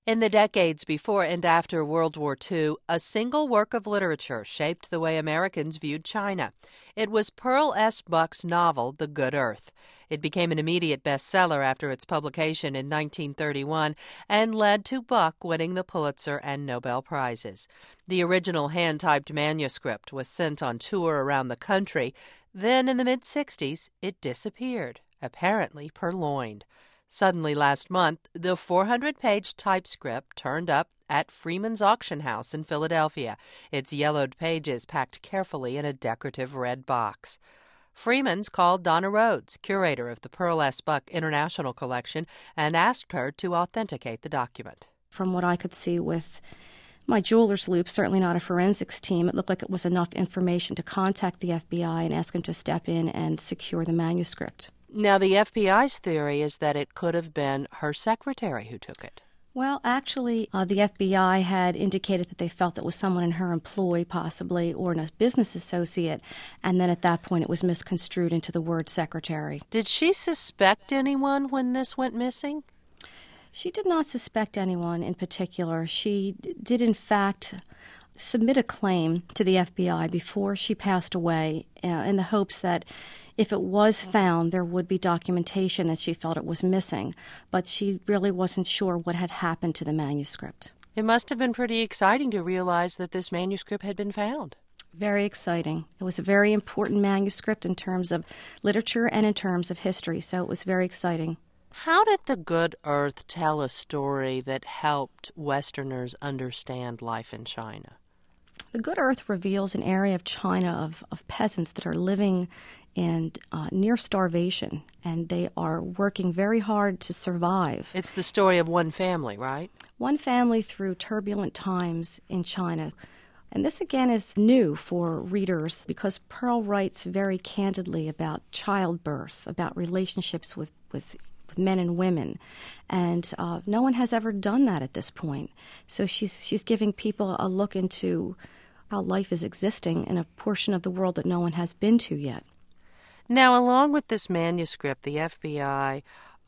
In the decades before and after World War II, a single work of literature shaped the way Americans viewed China. It was Pearl S. Buck's novel, The Good Earth. It became an immediate bestseller after its publication in 1931 and led to Buck winning the Pulitzer and Nobel Prizes. The original hand-typed manuscript was sent on tour around the country. Then, in the mid-'60s, it disappeared, apparently purloined. Suddenly last month, the 400-page typescript turned up at Freeman's Auction House in Philadelphia, its yellowed pages packed carefully in a decorative red box. Freeman's called Donna Rhodes, curator of the Pearl S. Buck International Collection, and asked her to authenticate the document. From what I could see with my jeweler's loop, certainly not a forensics team, it looked like it was enough information to contact the FBI and ask them to step in and secure the manuscript. Now, the FBI's theory is that it could have been her secretary who took it. Well, actually, the FBI had indicated that they felt it was someone in her employ, possibly, or a business associate, and then at that point it was misconstrued into the word secretary. Did she suspect anyone when this went missing? She did not suspect anyone in particular. She did, in fact, submit a claim to the FBI before she passed away in the hopes that if it was found, there would be documentation that she felt it was missing, but she really wasn't sure what had happened to the manuscript. It must have been pretty exciting to realize that this manuscript had been found. Very exciting. It was a very important manuscript in terms of literature and in terms of history, so it was very exciting. How did The Good Earth tell a story that helped Westerners understand life in China? The Good Earth reveals an area of China of peasants that are living in near starvation, and they are working very hard to survive. It's the story of one family, right? One family through turbulent times in China. And this, again, is new for readers because Pearl writes very candidly about childbirth, about relationships with men and women, and no one has ever done that at this point. So she's giving people a look into how life is existing in a portion of the world that no one has been to yet. Now, along with this manuscript, the FBI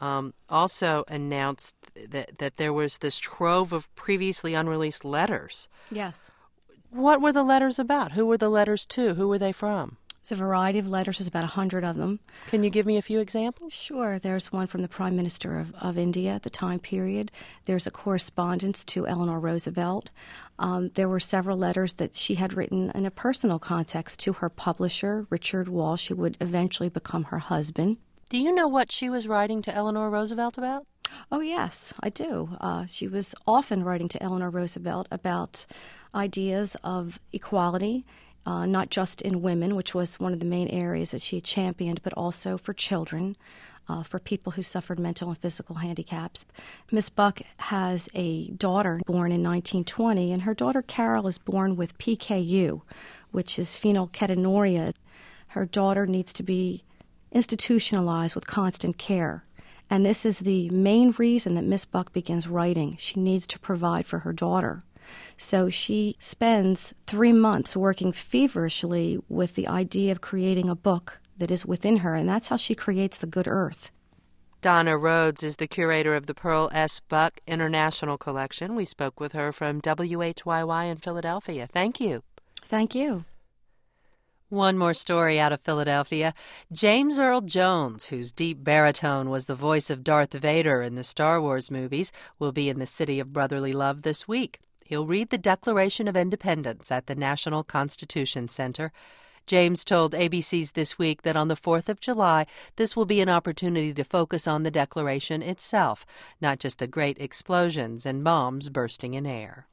also announced that there was this trove of previously unreleased letters. Yes. What were the letters about? Who were the letters to? Who were they from? It's a variety of letters. There's about 100 of them. Can you give me a few examples? Sure. There's one from the Prime Minister of India at the time period. There's a correspondence to Eleanor Roosevelt. There were several letters that she had written in a personal context to her publisher, Richard Walsh, who would eventually become her husband. Do you know what she was writing to Eleanor Roosevelt about? Oh, yes, I do. She was often writing to Eleanor Roosevelt about ideas of equality, not just in women, which was one of the main areas that she had championed, but also for children, for people who suffered mental and physical handicaps. Miss Buck has a daughter born in 1920, and her daughter Carol is born with PKU, which is phenylketonuria. Her daughter needs to be institutionalized with constant care. And this is the main reason that Miss Buck begins writing. She needs to provide for her daughter. So she spends 3 months working feverishly with the idea of creating a book that is within her, and that's how she creates The Good Earth. Donna Rhodes is the curator of the Pearl S. Buck International Collection. We spoke with her from WHYY in Philadelphia. Thank you. Thank you. One more story out of Philadelphia. James Earl Jones, whose deep baritone was the voice of Darth Vader in the Star Wars movies, will be in the city of brotherly love this week. He'll read the Declaration of Independence at the National Constitution Center. James told ABC's This Week that on the 4th of July, this will be an opportunity to focus on the Declaration itself, not just the great explosions and bombs bursting in air.